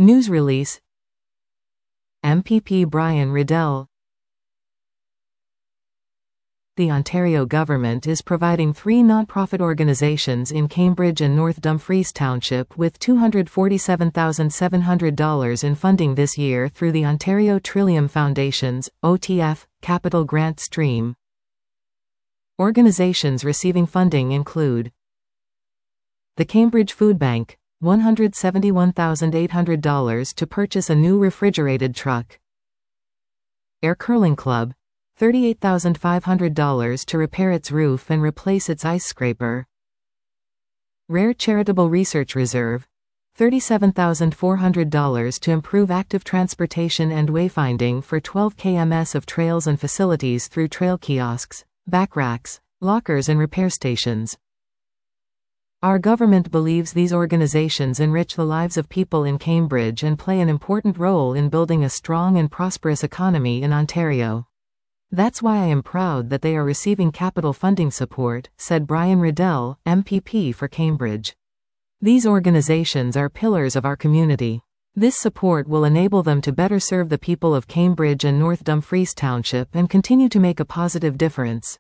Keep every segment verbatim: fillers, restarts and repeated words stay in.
News release. M P P Brian Riddell. The Ontario government is providing three non-profit organizations in Cambridge and North Dumfries Township with two hundred forty-seven thousand seven hundred dollars in funding this year through the Ontario Trillium Foundation's O T F Capital Grant Stream. Organizations receiving funding include the Cambridge Food Bank, one hundred seventy-one thousand eight hundred dollars to purchase a new refrigerated truck. Air Curling Club, thirty-eight thousand five hundred dollars to repair its roof and replace its ice scraper. Rare Charitable Research Reserve, thirty-seven thousand four hundred dollars to improve active transportation and wayfinding for twelve kilometers of trails and facilities through trail kiosks, backracks, lockers and repair stations. Our government believes these organizations enrich the lives of people in Cambridge and play an important role in building a strong and prosperous economy in Ontario. That's why I am proud that they are receiving capital funding support, said Brian Riddell, M P P for Cambridge. These organizations are pillars of our community. This support will enable them to better serve the people of Cambridge and North Dumfries Township and continue to make a positive difference.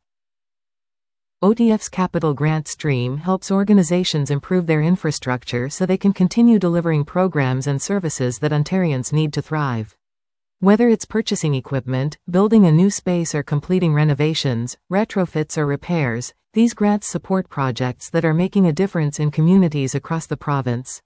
O T F's Capital Grant Stream helps organizations improve their infrastructure so they can continue delivering programs and services that Ontarians need to thrive. Whether it's purchasing equipment, building a new space or completing renovations, retrofits or repairs, these grants support projects that are making a difference in communities across the province.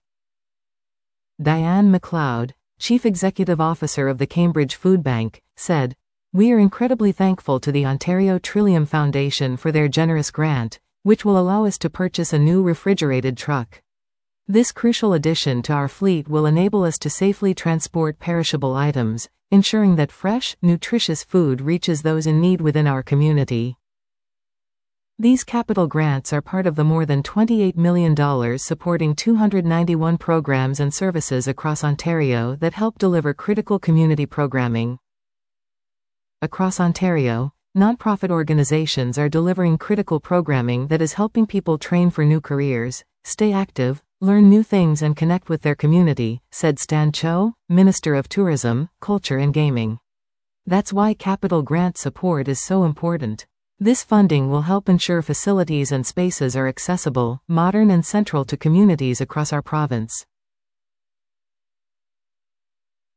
Diane McLeod, Chief Executive Officer of the Cambridge Food Bank, said, "We are incredibly thankful to the Ontario Trillium Foundation for their generous grant, which will allow us to purchase a new refrigerated truck. This crucial addition to our fleet will enable us to safely transport perishable items, ensuring that fresh, nutritious food reaches those in need within our community." These capital grants are part of the more than twenty-eight million dollars supporting two hundred ninety-one programs and services across Ontario that help deliver critical community programming. Across Ontario, nonprofit organizations are delivering critical programming that is helping people train for new careers, stay active, learn new things and connect with their community, said Stan Cho, Minister of Tourism, Culture and Gaming. That's why capital grant support is so important. This funding will help ensure facilities and spaces are accessible, modern and central to communities across our province.